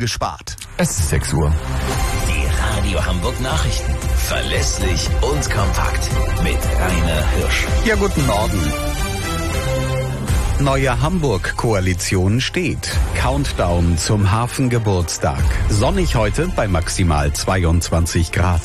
gespart. Es ist 6 Uhr. Die Radio Hamburg Nachrichten. Verlässlich und kompakt. Mit Rainer Hirsch. Ja, guten Morgen. Neue Hamburg-Koalition steht. Countdown zum Hafengeburtstag. Sonnig heute bei maximal 22 Grad.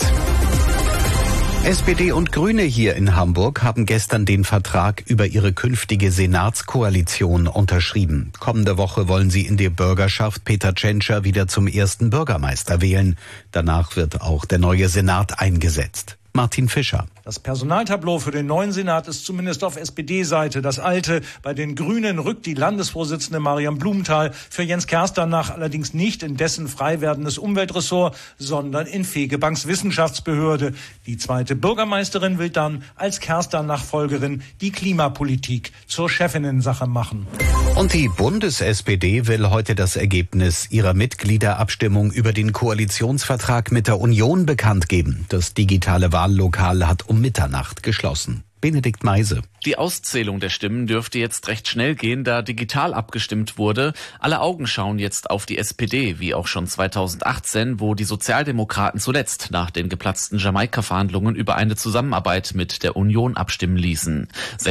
SPD und Grüne hier in Hamburg haben gestern den Vertrag über ihre künftige Senatskoalition unterschrieben. Kommende Woche wollen sie in der Bürgerschaft Peter Tschentscher wieder zum ersten Bürgermeister wählen. Danach wird auch der neue Senat eingesetzt. Martin Fischer. Das Personaltableau für den neuen Senat ist zumindest auf SPD-Seite das alte. Bei den Grünen rückt die Landesvorsitzende Mariam Blumenthal für Jens Kersternach allerdings nicht in dessen frei werdendes Umweltressort, sondern in Fegebanks Wissenschaftsbehörde. Die zweite Bürgermeisterin will dann als Kersternach-Folgerin die Klimapolitik zur Chefinnensache machen. Und die Bundes-SPD will heute das Ergebnis ihrer Mitgliederabstimmung über den Koalitionsvertrag mit der Union bekannt geben. Das digitale Wahllokal hat um Mitternacht geschlossen. Benedikt Meise. Die Auszählung der Stimmen dürfte jetzt recht schnell gehen, da digital abgestimmt wurde. Alle Augen schauen jetzt auf die SPD, wie auch schon 2018, wo die Sozialdemokraten zuletzt nach den geplatzten Jamaika-Verhandlungen über eine Zusammenarbeit mit der Union abstimmen ließen.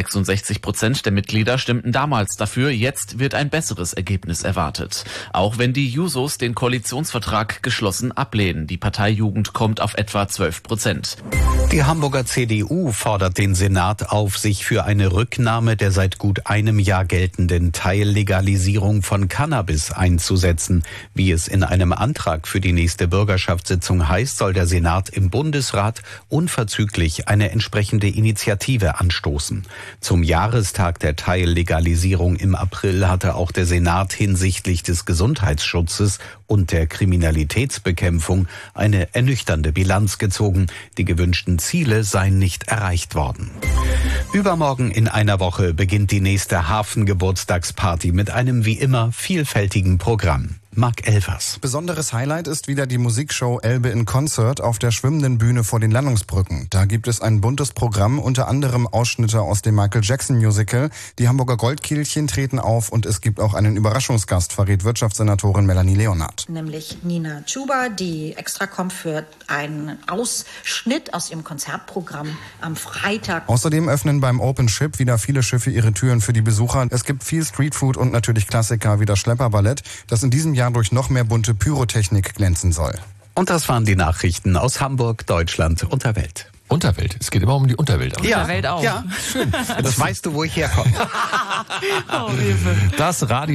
66% der Mitglieder stimmten damals dafür, jetzt wird ein besseres Ergebnis erwartet. Auch wenn die Jusos den Koalitionsvertrag geschlossen ablehnen. Die Parteijugend kommt auf etwa 12%. Die Hamburger CDU fordert den Senat auf, sich für eine Rücknahme der seit gut einem Jahr geltenden Teillegalisierung von Cannabis einzusetzen. Wie es in einem Antrag für die nächste Bürgerschaftssitzung heißt, soll der Senat im Bundesrat unverzüglich eine entsprechende Initiative anstoßen. Zum Jahrestag der Teillegalisierung im April hatte auch der Senat hinsichtlich des Gesundheitsschutzes und der Kriminalitätsbekämpfung eine ernüchternde Bilanz gezogen. Die gewünschten Ziele seien nicht erreicht worden. Übermorgen in einer Woche beginnt die nächste Hafengeburtstagsparty mit einem wie immer vielfältigen Programm. Marc Elvers. Besonderes Highlight ist wieder die Musikshow Elbe in Concert auf der schwimmenden Bühne vor den Landungsbrücken. Da gibt es ein buntes Programm, unter anderem Ausschnitte aus dem Michael Jackson Musical. Die Hamburger Goldkehlchen treten auf und es gibt auch einen Überraschungsgast, verrät Wirtschaftssenatorin Melanie Leonhardt. Nämlich Nina Chuba, die extra kommt für einen Ausschnitt aus ihrem Konzertprogramm am Freitag. Außerdem öffnen beim Open Ship wieder viele Schiffe ihre Türen für die Besucher. Es gibt viel Streetfood und natürlich Klassiker wie das Schlepperballett, das in diesem Jahr durch noch mehr bunte Pyrotechnik glänzen soll. Und das waren die Nachrichten aus Hamburg, Deutschland und der Welt. Unterwelt. Es geht immer um die Unterwelt. Ja, Unterwelt auch. Ja, schön. Jetzt weißt du, wo ich herkomme. Oh, Hilfe. Das Radio